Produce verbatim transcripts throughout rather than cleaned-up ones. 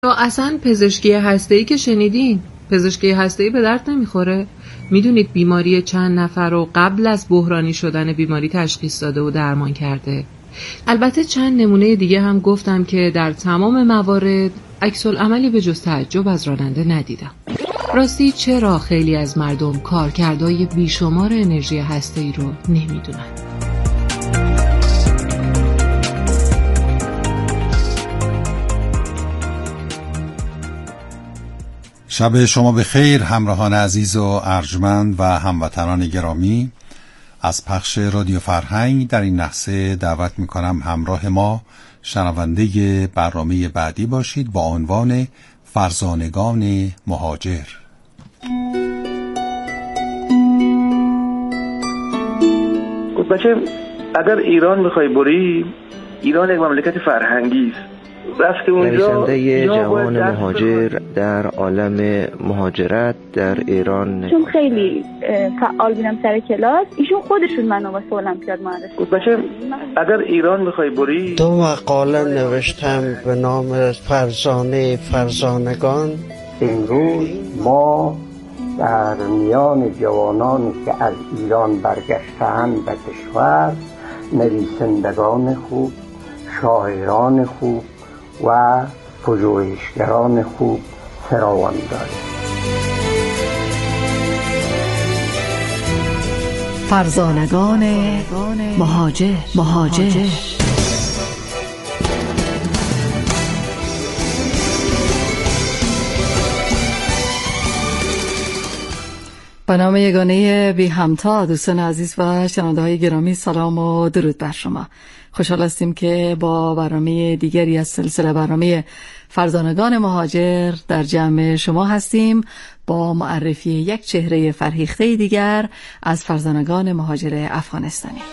یا اصلا پزشکی هسته‌ای که شنیدین، پزشکی هسته‌ای به درد نمیخوره. میدونید بیماری چند نفر رو قبل از بحرانی شدن بیماری تشخیص داده و درمان کرده. البته چند نمونه دیگه هم گفتم که در تمام موارد عکس العملی به جز تعجب از راننده ندیدم. راستی چرا خیلی از مردم کارکردهای بیشمار انرژی هسته‌ای رو نمیدونن؟ شب شما بخیر همراهان عزیز و ارجمند و هموطنان گرامی. از پخش رادیو فرهنگ در این لحظه دعوت میکنم همراه ما شنونده برنامه بعدی باشید با عنوان فرزانگان مهاجر. بچه اگر ایران میخوای بری، ایران یک مملکت فرهنگی است. رفته اونجا نویسنده جوان مهاجر در عالم مهاجرت در ایران، چون خیلی فعال بودم سر کلاس، ایشون خودشون منو واسه المپیاد معرفی. بچه اگر ایران میخوای بری، دو مقاله نوشتم به نام فرزانه فرزانگان. امروز ما در میان جوانانی که از ایران برگشتند به کشور، نویسندگان خوب، شاعران خوب و پژوهشگران خوب فراوان داریم. فرزانگان مهاجر مهاجر به نام یگانه بی همتا. دوستان عزیز و شنونده های گرامی، سلام و درود بر شما. خوشحال هستیم که با برنامه دیگری از سلسله برنامه فرزانگان مهاجر در جمع شما هستیم با معرفی یک چهره فرهیخته دیگر از فرزانگان مهاجر افغانستانی.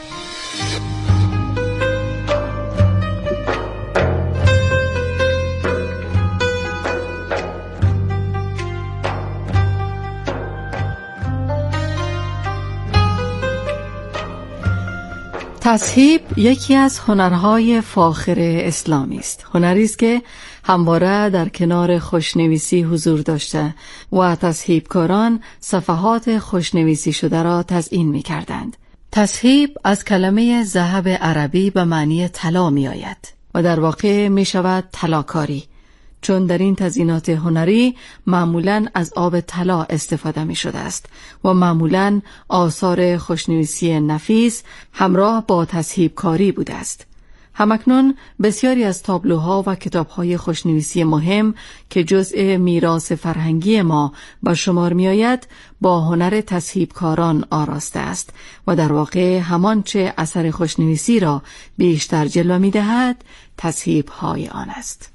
تصهیب یکی از هنرهای فاخر اسلامی است. هنری است که همواره در کنار خوشنویسی حضور داشته و تصهیبکاران صفحات خوشنویسی شده را تزیین می کردند. تصهیب از کلمه ذهب عربی به معنی طلا می آید و در واقع می شود طلاکاری، چون در این تزیینات هنری معمولاً از آب طلا استفاده می شده است و معمولاً آثار خوشنویسی نفیس همراه با تصهیب کاری بوده است. همکنون بسیاری از تابلوها و کتابهای خوشنویسی مهم که جزء میراث فرهنگی ما به شمار می آید با هنر تصهیب کاران آراسته است و در واقع همان چه اثر خوشنویسی را بیشتر جلوه می دهد تصهیب های آن است.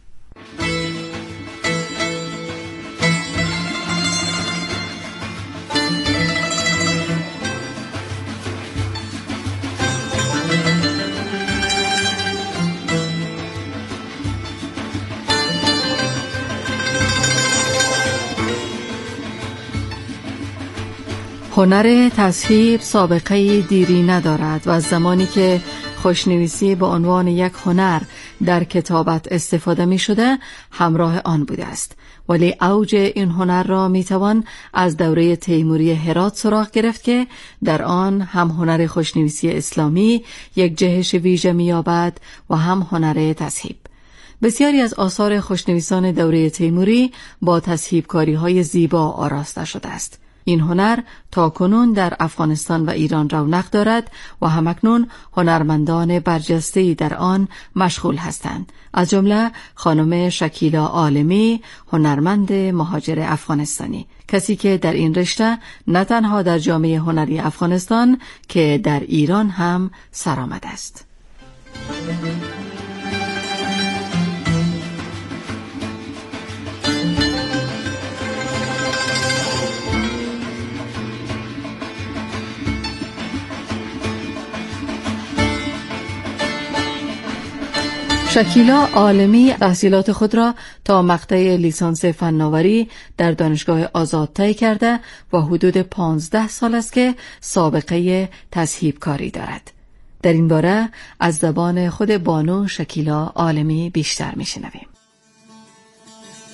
هنر تصهیب سابقه دیری ندارد و از زمانی که خوشنویسی به عنوان یک هنر در کتابت استفاده می شده همراه آن بوده است، ولی اوج این هنر را می توان از دوره تیموری هرات سراغ گرفت که در آن هم هنر خوشنویسی اسلامی یک جهش ویژه می یابد و هم هنر تصهیب. بسیاری از آثار خوشنویسان دوره تیموری با تصهیبکاری های زیبا آراسته شده است. این هنر تا کنون در افغانستان و ایران رونق دارد و همکنون هنرمندان برجسته‌ای در آن مشغول هستند، از جمله خانم شکیلا عالمی، هنرمند مهاجر افغانستانی، کسی که در این رشته نه تنها در جامعه هنری افغانستان که در ایران هم سرآمد است. شکیلا عالمی تحصیلات خود را تا مقطع لیسانس فناوری در دانشگاه آزاد طی کرده و حدود پانزده سال است که سابقه تصهیب کاری دارد. در این باره از زبان خود بانو شکیلا عالمی بیشتر میشنویم.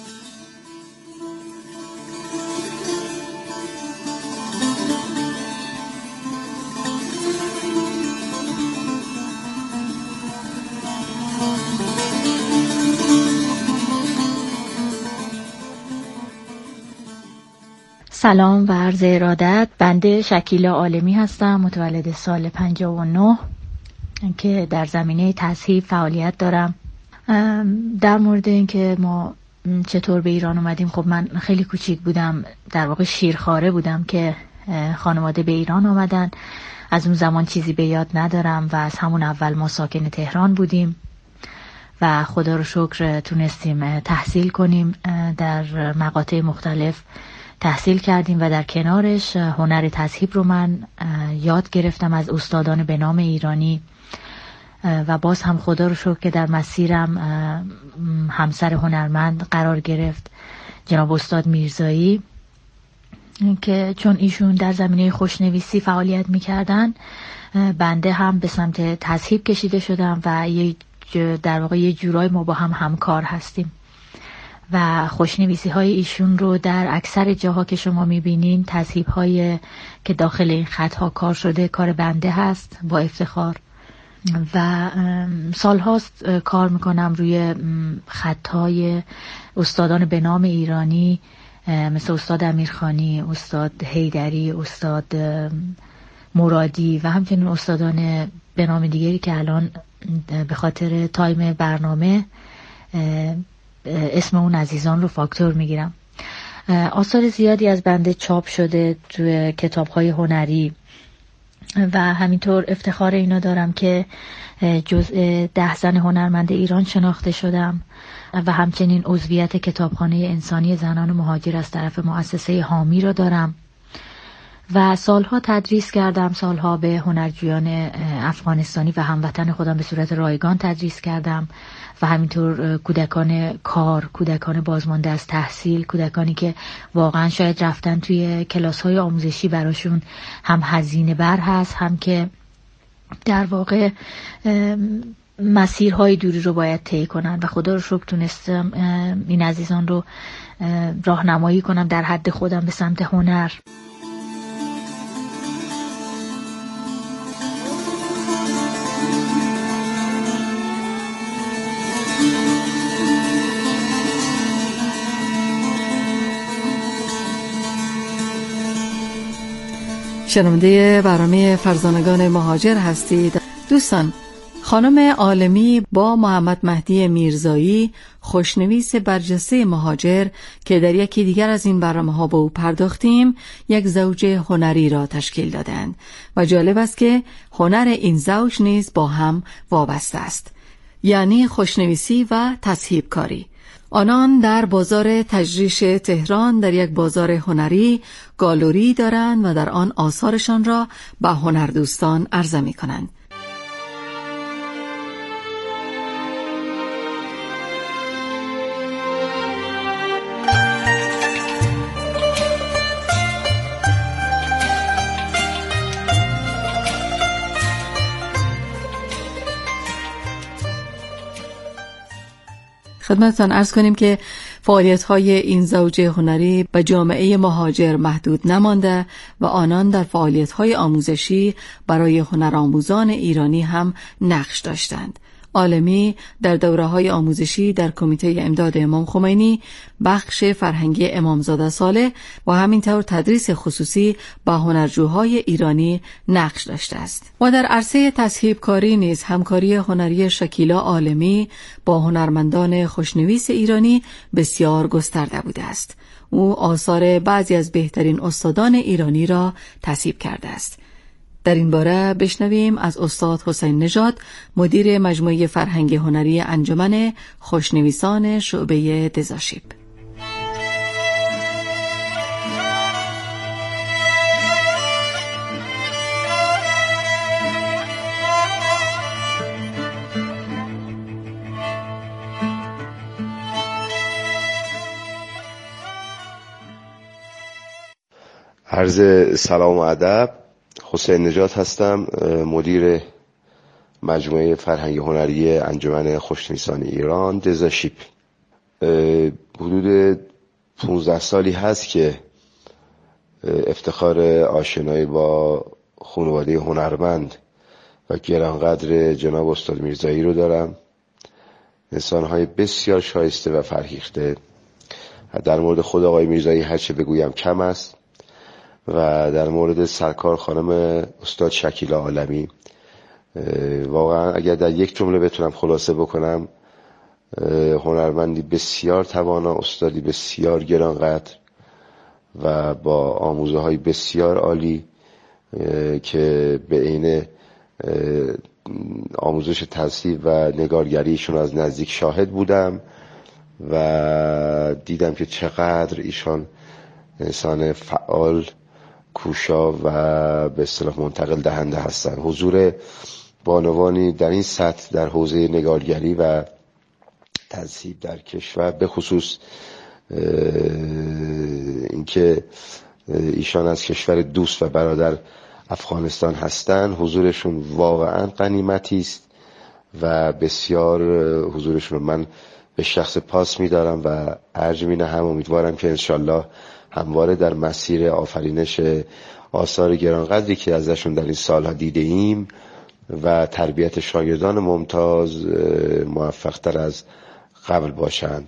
سلام و عرض ارادت. بنده شکیلا عالمی هستم، متولد سال پنجاه و نه که در زمینه تصحیح فعالیت دارم. در مورد اینکه ما چطور به ایران اومدیم، خب من خیلی کوچیک بودم، در واقع شیرخواره بودم که خانواده به ایران آمدن. از اون زمان چیزی به یاد ندارم و از همون اول ما ساکن تهران بودیم و خدا رو شکر تونستیم تحصیل کنیم. در مقاطع مختلف تحصیل کردیم و در کنارش هنر تصحیح رو من یاد گرفتم از استادان به نام ایرانی و باز هم خدا رو شکر که در مسیرم همسر هنرمند قرار گرفت، جناب استاد میرزایی، که چون ایشون در زمینه خوشنویسی فعالیت میکردن، بنده هم به سمت تصحیح کشیده شدم و یه در واقع یه جورای ما با هم همکار هستیم و خوشنویسی های ایشون رو در اکثر جاها که شما میبینین، تصحیح های که داخل این خط ها کار شده کار بنده هست با افتخار. و سال هاست کار میکنم روی خط های استادان به نام ایرانی مثل استاد امیرخانی، استاد حیدری، استاد مرادی و همچنین استادان به نام دیگری که الان به خاطر تایم برنامه اسم اون عزیزان رو فاکتور میگیرم. آثار زیادی از بنده چاپ شده توی کتاب‌های هنری و همینطور افتخار اینا دارم که جزء ده زن هنرمند ایران شناخته شدم و همچنین عضویت کتابخانه انسانی زنان مهاجر از طرف مؤسسه حامی را دارم و سالها تدریس کردم. سالها به هنرجویان افغانستانی و هموطن خودم به صورت رایگان تدریس کردم و همینطور کودکان کار، کودکان بازمانده از تحصیل، کودکانی که واقعا شاید رفتن توی کلاس‌های آموزشی براشون هم هزینه بر هست، هم که در واقع مسیرهای دوری رو باید طی کنن و خدا رو شکر تونستم این عزیزان رو راهنمایی کنم در حد خودم به سمت هنر. شنونده برنامه فرزانگان مهاجر هستید. دوستان، خانم عالمی با محمد مهدی میرزایی، خوشنویس برجسته مهاجر که در یکی دیگر از این برنامه ها به او پرداختیم، یک زوج هنری را تشکیل دادند و جالب است که هنر این زوج نیز با هم وابسته است، یعنی خوشنویسی و تصحیح کاری. آنان در بازار تجریش تهران در یک بازار هنری گالری دارند و در آن آثارشان را به هنردوستان عرضه می کنند. خدمتتان عرض کنیم که فعالیت‌های این زوج هنری به جامعه مهاجر محدود نمانده و آنان در فعالیت‌های آموزشی برای هنرآموزان ایرانی هم نقش داشتند. عالمی در دوره‌های آموزشی در کمیته امداد امام خمینی، بخش فرهنگی امامزاده صالح و همینطور تدریس خصوصی با هنرجوهای ایرانی نقش داشته است. و در عرصه تصحیح کاری نیز همکاری هنری شکیلا عالمی با هنرمندان خوشنویس ایرانی بسیار گسترده بوده است. او آثار بعضی از بهترین استادان ایرانی را تصحیح کرده است. در این باره بشنویم از استاد حسین نژاد، مدیر مجموعه فرهنگی هنری انجمن خوشنویسان شعبه دزاشیب. عرض سلام و ادب. حسین نژاد هستم، مدیر مجموعه فرهنگی هنری انجمن خوشنویسان ایران دزاشیب. حدود پونزده سالی هست که افتخار آشنایی با خانواده هنرمند و گرانقدر جناب استاد میرزایی رو دارم. انسان‌های بسیار شایسته و فرهیخته. در مورد خود آقای میرزایی هرچه بگویم کم است. و در مورد سرکار خانم استاد شکیله عالمی، واقعا اگر در یک جمله بتونم خلاصه بکنم، هنرمندی بسیار توانا، استادی بسیار گرانقدر و با آموزه های بسیار عالی که به عین آموزش تصویر و نگارگریشون از نزدیک شاهد بودم و دیدم که چقدر ایشان انسان فعال، کوشا و به اصطلاح منتقل دهنده هستند. حضور بانوانی در این سطح در حوزه نگارگری و تذهیب در کشور، به خصوص اینکه ایشان از کشور دوست و برادر افغانستان هستند، حضورشون واقعا غنیمتی است و بسیار حضورشون رو من به شخص پاس می‌دارم و ارج می‌نهم. امیدوارم که انشالله همواره در مسیر آفرینش آثار گرانقدری که ازشون در این سالها دیده ایم و تربیت شاگردان ممتاز موفق‌تر از قبل باشند.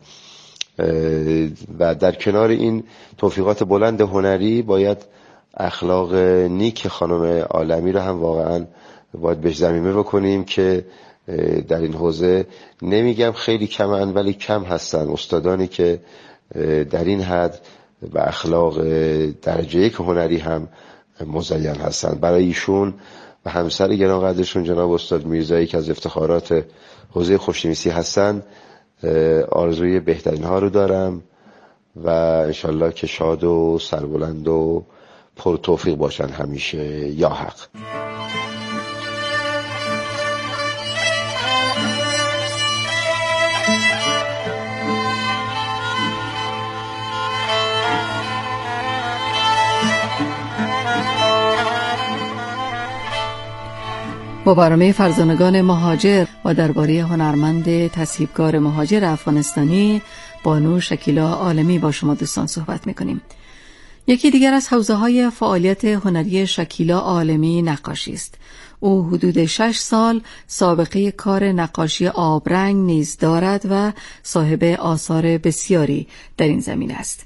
و در کنار این توفیقات بلند هنری باید اخلاق نیک خانم عالمی رو هم واقعا باید بهش ضمیمه بکنیم که در این حوزه نمیگم خیلی کمن، ولی کم هستن استادانی که در این حد به اخلاق درجه یک هنری هم مزین هستن. برای ایشون و همسر گرانقدرشون جناب استاد میرزایی که از افتخارات حوزه خوشنویسی هستن آرزوی بهترین ها رو دارم و انشالله که شاد و سربلند و پر توفیق باشن همیشه. یا حق. با برنامه فرزانگان مهاجر و درباره هنرمند تصحیبکار مهاجر افغانستانی بانو شکیله عالمی با شما دوستان صحبت میکنیم. یکی دیگر از حوزه‌های فعالیت هنری شکیله عالمی نقاشی است. او حدود شش سال سابقه کار نقاشی آبرنگ نیز دارد و صاحب آثار بسیاری در این زمینه است.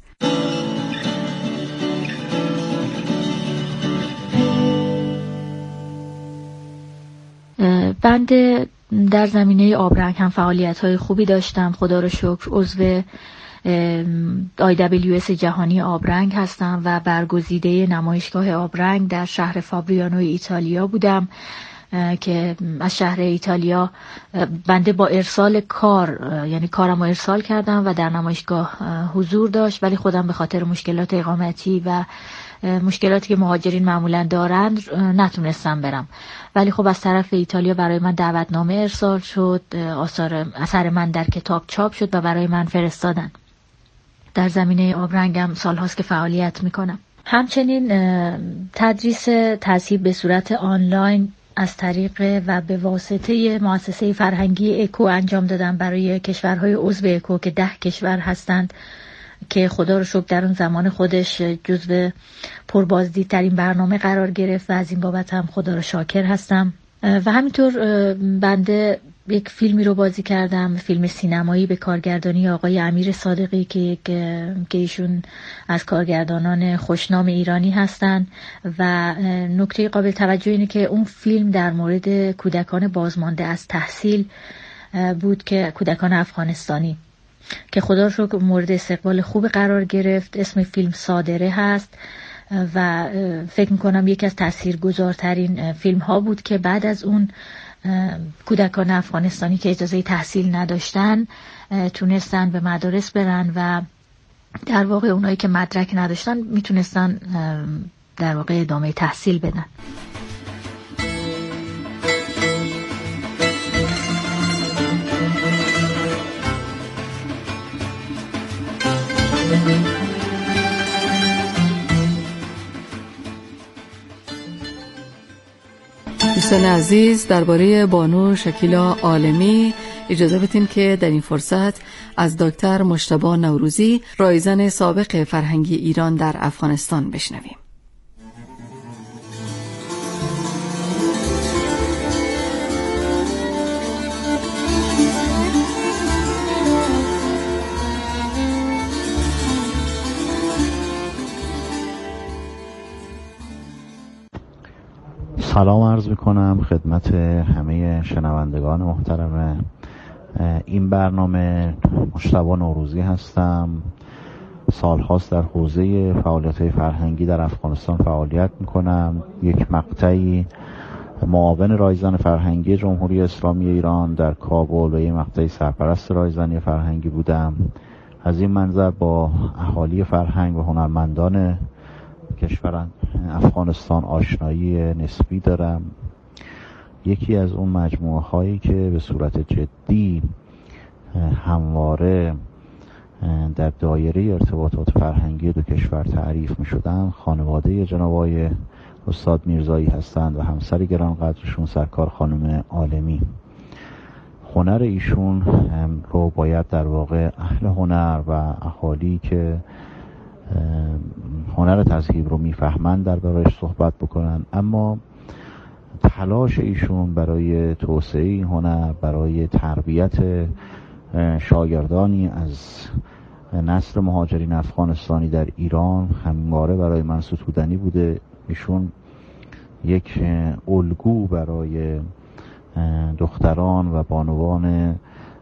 بنده در زمینه آبرنگ هم فعالیت‌های خوبی داشتم، خدا رو شکر. عضو آی دبلیو اس جهانی آبرنگ هستم و برگزیده نمایشگاه آبرنگ در شهر فابریانو ایتالیا بودم که از شهر ایتالیا بنده با ارسال کار، یعنی کارم رو ارسال کردم و در نمایشگاه حضور داشت، ولی خودم به خاطر مشکلات اقامتی و مشکلاتی که مهاجرین معمولا دارند نتونستم برم. ولی خب از طرف ایتالیا برای من دعوتنامه ارسال شد، آثار اثر من در کتاب چاپ شد و برای من فرستادن. در زمینه آبرنگم سالهاست که فعالیت میکنم. همچنین تدریس تذهیب به صورت آنلاین از طریق و به واسطه مؤسسه فرهنگی اکو انجام دادم برای کشورهای عضو اکو که ده کشور هستند که خدا رو شکر در اون زمان خودش جزو پربازدیدترین برنامه قرار گرفت و از این بابت هم خدا رو شاکر هستم. و همینطور بنده یک فیلمی رو بازی کردم، فیلم سینمایی به کارگردانی آقای امیر صادقی که که ایشون از کارگردانان خوشنام ایرانی هستند و نکته قابل توجه اینه که اون فیلم در مورد کودکان بازمانده از تحصیل بود، که کودکان افغانستانی که خدا رو شکر مورد استقبال خوب قرار گرفت. اسم فیلم صادره هست و فکر میکنم یکی از تاثیرگذارترین فیلم ها بود که بعد از اون کودکان افغانستانی که اجازه تحصیل نداشتن تونستن به مدارس برن و در واقع اونایی که مدرک نداشتن میتونستن در واقع ادامه تحصیل بدن. دوستان عزیز، درباره بانو شکیله عالمی اجازه بدین که در این فرصت از دکتر مجتبی نوروزی، رایزن سابق فرهنگی ایران در افغانستان بشنویم. سلام عرض میکنم خدمت همه شنوندگان محترم این برنامه. مجتبی نوروزی هستم. سالهاست در حوزه فعالیت‌های فرهنگی در افغانستان فعالیت میکنم. یک مقطعی معاون رایزن فرهنگی جمهوری اسلامی ایران در کابل و یک مقطعی سرپرست رایزنی فرهنگی بودم. از این منظر با اهالی فرهنگ و هنرمندان کشور افغانستان آشنایی نسبی دارم. یکی از اون مجموعه هایی که به صورت جدی همواره در دایره ارتباطات فرهنگی دو کشور تعریف می شدن خانواده جناب آقای استاد میرزایی هستند و همسر گرانقدرشون سرکار خانم عالمی. هنر ایشون رو باید در واقع اهل هنر و اهالی که هنر تذهیب رو میفهمند در برایش صحبت بکنن، اما تلاش ایشون برای توسعه این هنر، برای تربیت شاگردانی از نسل مهاجرین افغانستانی در ایران همواره برای من ستودنی بوده. ایشون یک الگو برای دختران و بانوان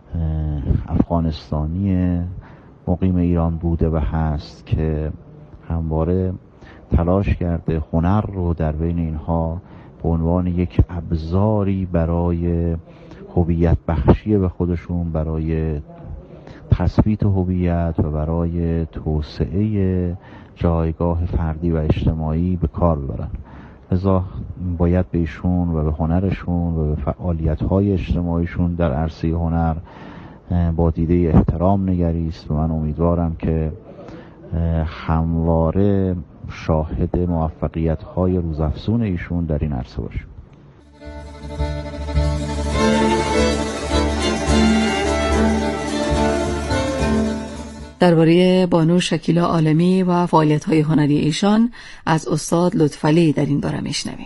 افغانستانی مقیم ایران بوده و هست که همواره تلاش کرده هنر رو در بین اینها به عنوان یک ابزاری برای هویت بخشی به خودشون، برای تثبیت هویت و برای توسعه جایگاه فردی و اجتماعی به کار ببرن. لذا باید به ایشون و به هنرشون و به فعالیت‌های اجتماعیشون در عرصه هنر با دیده احترام نگریست و من امیدوارم که همواره شاهد موفقیت‌های روزافزون ایشون در این عرصه باشیم. درباره بانو شکیلا عالمی و فعالیت‌های هنری ایشان از استاد لطفعلی در این باره میشنویم.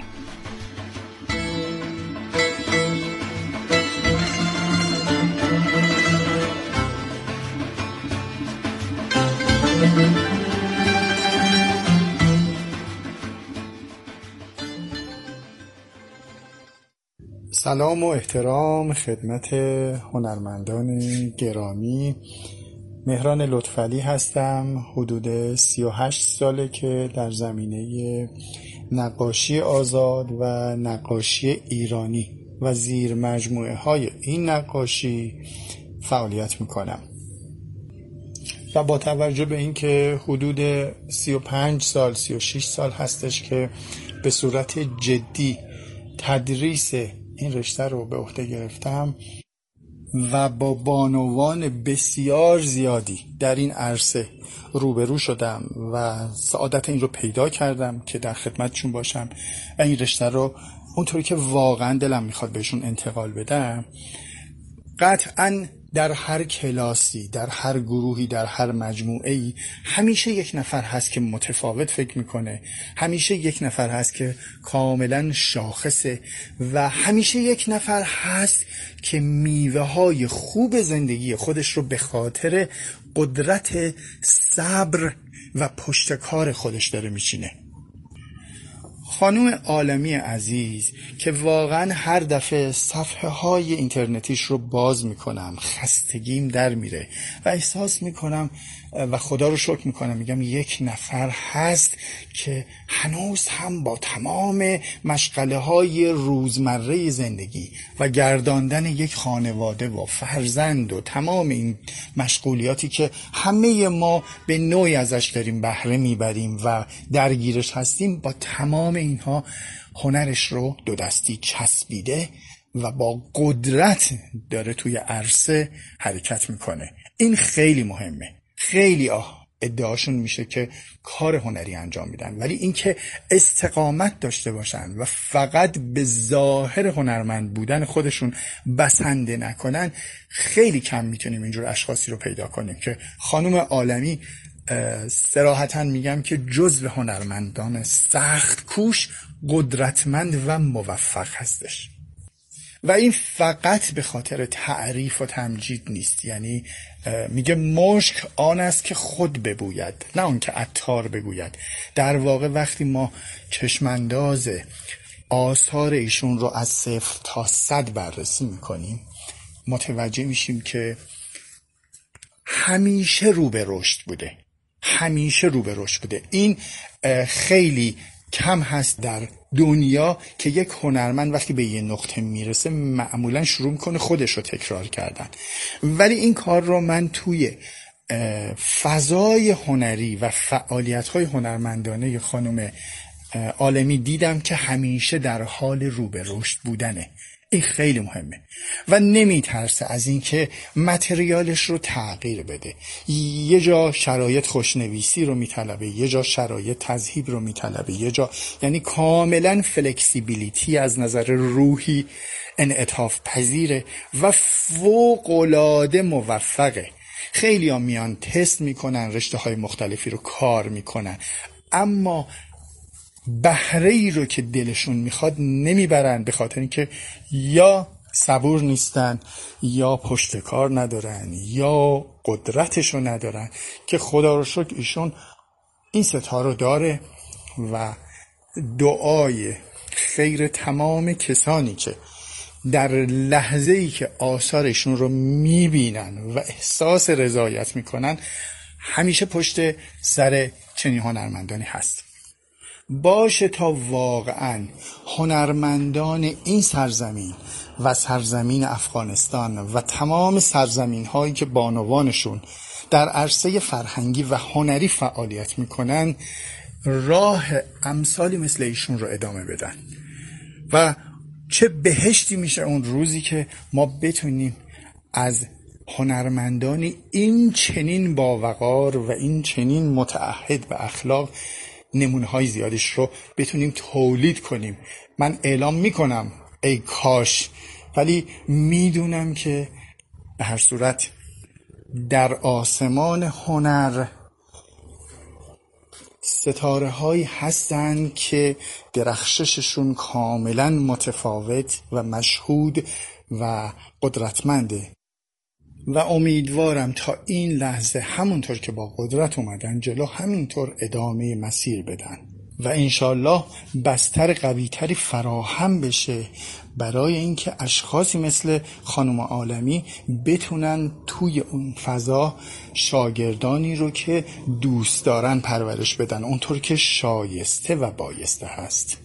سلام و احترام خدمت هنرمندان گرامی. مهران لطفعلی هستم. حدود سی و هشت ساله که در زمینه نقاشی آزاد و نقاشی ایرانی و زیر مجموعه های این نقاشی فعالیت میکنم و با توجه به اینکه حدود سی و پنج سال سی و شش سال هستش که به صورت جدی تدریس این رشته رو به عهده گرفتم و با بانوان بسیار زیادی در این عرصه روبرو شدم و سعادت این رو پیدا کردم که در خدمتشون باشم و این رشته رو اونطوری که واقعا دلم میخواد بهشون انتقال بدم. قطعاً در هر کلاسی، در هر گروهی، در هر مجموعه‌ای همیشه یک نفر هست که متفاوت فکر میکنه، همیشه یک نفر هست که کاملا شاخصه و همیشه یک نفر هست که میوه های خوب زندگی خودش رو به خاطر قدرت صبر و پشتکار خودش داره میچینه. خانم عالمی عزیز که واقعا هر دفعه صفحه های اینترنتیش رو باز میکنم خستگیم در میره و احساس میکنم و خدا رو شکر میکنم، میگم یک نفر هست که هنوز هم با تمام مشغله های روزمره زندگی و گرداندن یک خانواده و فرزند و تمام این مشغولیاتی که همه ما به نوعی ازش داریم بهره میبریم و درگیرش هستیم، با تمام اینها هنرش رو دو دستی چسبیده و با قدرت داره توی عرصه حرکت میکنه. این خیلی مهمه. خیلی آه ادعاشون میشه که کار هنری انجام میدن، ولی اینکه استقامت داشته باشن و فقط به ظاهر هنرمند بودن خودشون بسنده نکنن، خیلی کم میتونیم اینجور اشخاصی رو پیدا کنیم که خانم عالمی صراحتاً میگم که جزو هنرمندان سخت کوش، قدرتمند و موفق هستش. و این فقط به خاطر تعریف و تمجید نیست، یعنی میگه مشک آن است که خود ببوید نه اون که عطار بگوید. در واقع وقتی ما چشمانداز آثار ایشون رو از صفر تا صد بررسی میکنیم متوجه میشیم که همیشه رو به رشد بوده، همیشه رو به رشد بوده. این خیلی کم هست در دنیا که یک هنرمند وقتی به یه نقطه میرسه معمولا شروع میکنه خودش رو تکرار کردن، ولی این کار رو من توی فضای هنری و فعالیت‌های هنرمندانه خانم عالمی دیدم که همیشه در حال رو به رشد بودنه. این خیلی مهمه و نمیترسه از اینکه متریالش رو تغییر بده. یه جا شرایط خوشنویسی رو میطلبه، یه جا شرایط تذهیب رو میطلبه، یه جا یعنی کاملا فلکسیبیلیتی از نظر روحی انعطاف پذیره و فوق‌العاده موفقه. خیلی ها میان تست میکنن، رشته های مختلفی رو کار میکنن، اما بهره ای رو که دلشون میخواد نمیبرن، به خاطر اینکه یا صبور نیستن یا پشت کار ندارن یا قدرتشو ندارن، که خدا رو شکر ایشون این ستا رو داره و دعای خیر تمام کسانی که در لحظه ای که آثارشون رو میبینن و احساس رضایت میکنن همیشه پشت سر چنین هنرمندانی هست. باشه تا واقعا هنرمندان این سرزمین و سرزمین افغانستان و تمام سرزمین هایی که بانوانشون در عرصه فرهنگی و هنری فعالیت میکنن راه امثالی مثل ایشون رو ادامه بدن و چه بهشتی میشه اون روزی که ما بتونیم از هنرمندان این چنین باوقار و این چنین متعهد به اخلاق نمونه های زیادش رو بتونیم تولید کنیم. من اعلام میکنم ای کاش، ولی میدونم که به هر صورت در آسمان هنر ستاره هایی هستن که درخشششون کاملا متفاوت و مشهود و قدرتمنده و امیدوارم تا این لحظه همونطور که با قدرت اومدن جلو همینطور ادامه مسیر بدن و انشالله بستر قویتری فراهم بشه برای اینکه اشخاصی مثل خانم عالمی بتونن توی اون فضا شاگردانی رو که دوست دارن پرورش بدن اونطور که شایسته و بایسته هست.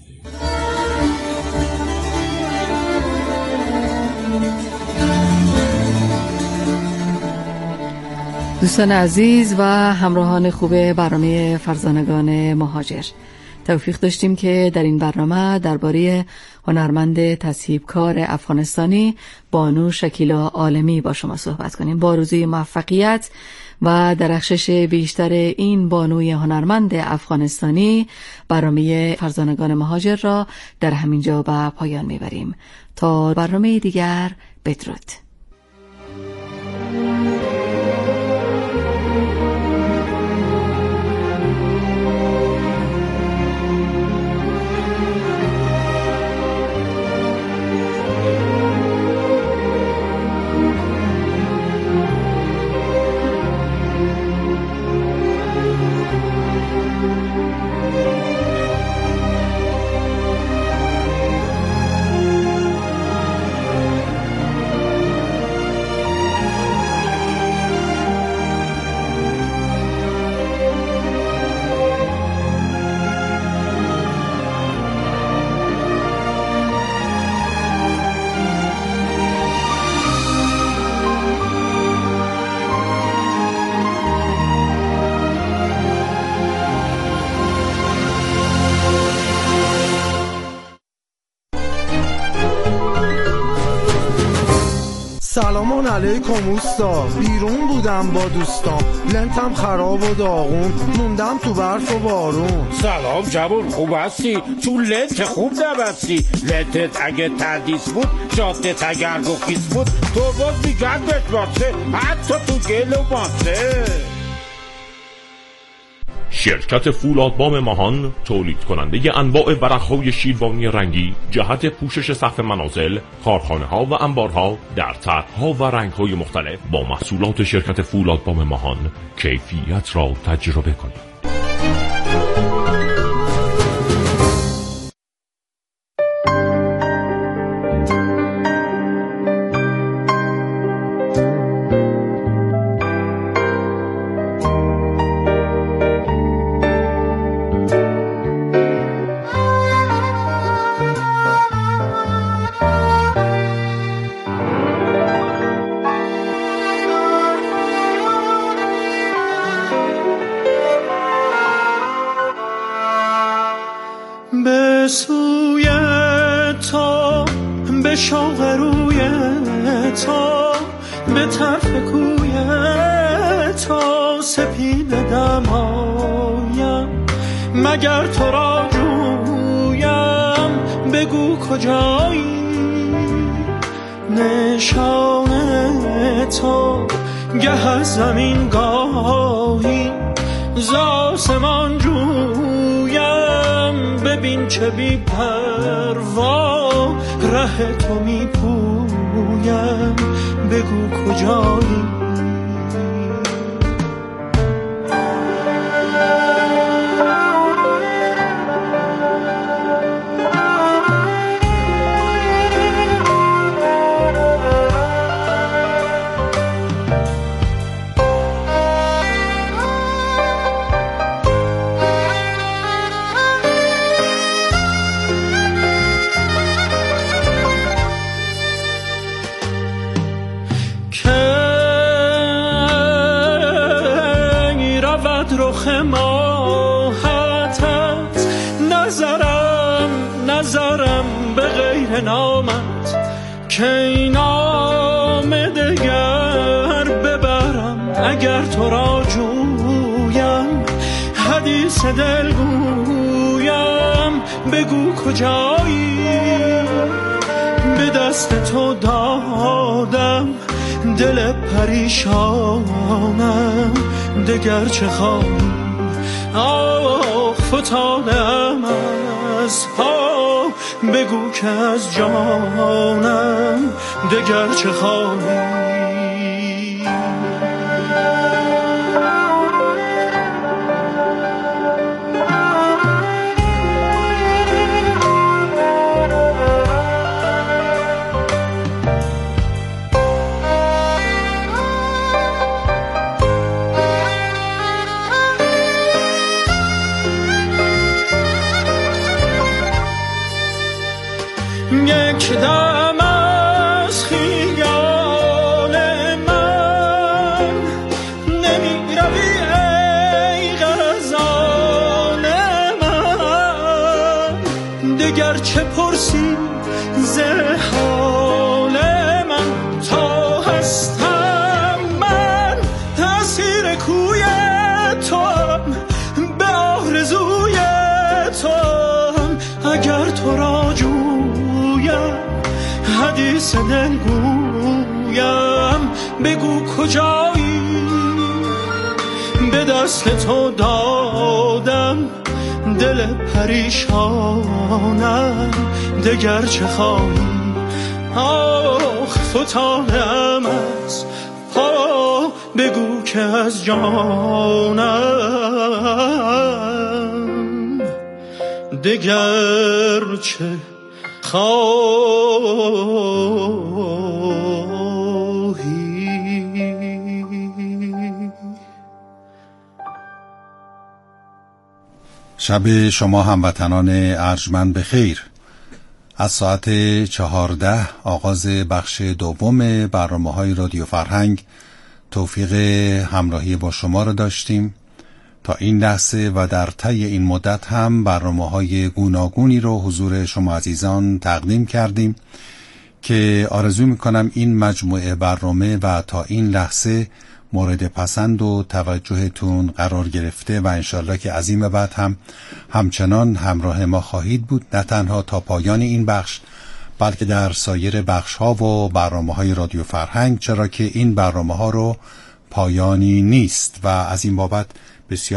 دوستان عزیز و همراهان خوب برنامه فرزانگان مهاجر، توفیق داشتیم که در این برنامه درباره هنرمند تذهیبکار افغانستانی بانو شکیلا عالمی با شما صحبت کنیم. با آرزوی موفقیت و درخشش بیشتر این بانوی هنرمند افغانستانی برنامه فرزانگان مهاجر را در همینجا به پایان میبریم. تا برنامه دیگر، بدرود. سلام علیکم اوستا، بیرون بودم با دوستام، لنتم خراب و داغون، موندم تو برف و بارون. سلام جوون، خوب هستی؟ چون لنت خوب نبستی. لنتت اگه تردیس بود، جادت اگر گخیز بود، تو باز میگن بشباسه، حتی تو گل و ماسه. شرکت فولادبام ماهان، تولید کننده انواع ورق‌های شیروانی رنگی جهت پوشش سقف منازل، کارخانه‌ها و انبارها در طرح‌ها و رنگ‌های مختلف. با محصولات شرکت فولادبام ماهان کیفیت را تجربه کنید. به سوی تو، به شوق روی تو، به طرف کوی تو سپیده دمایم، مگر تو را جویم بگو کجایی، نشان تو گه از زمین گاهی ز آسمان جویم، ببین چه بی پروا ره تو می پویم، بگو کجایی. رخ ماهتت نظرم نظرم به غیر نامت، که این نام دگر ببرم اگر تو را جویم، حدیث دل گویم بگو کجایی، به دست تو دادم دل پریشانم، دگر چه خواهی. آه فتادم از پا، بگو که از جانم دگر چه خواهی. یک دم از خیال من نمی روی ای غزال من، دگر چه پرسی ز حال من، تا هستم من اسیر کوی توام، به آرزوی توام، اگر تو را حدیث دل گویم بگو کجایی، به دست تو دادم دل پریشانم، دگر چه خواهی. آخ فتادم از پا، بگو که از جانم دگر چه شب شما هموطنان ارجمند بخیر. از ساعت چهارده آغاز بخش دوم برنامه‌های رادیو فرهنگ توفیق همراهی با شما را داشتیم. تا این لحظه و در طی این مدت هم برنامه‌های گوناگونی رو حضور شما عزیزان تقدیم کردیم که آرزو می‌کنم این مجموعه برنامه و تا این لحظه مورد پسند و توجهتون قرار گرفته و انشالله که از این بعد هم همچنان همراه ما خواهید بود، نه تنها تا پایان این بخش بلکه در سایر بخش‌ها و برنامه‌های رادیو فرهنگ، چرا که این برنامه‌ها رو پایانی نیست و از این بابت بسیار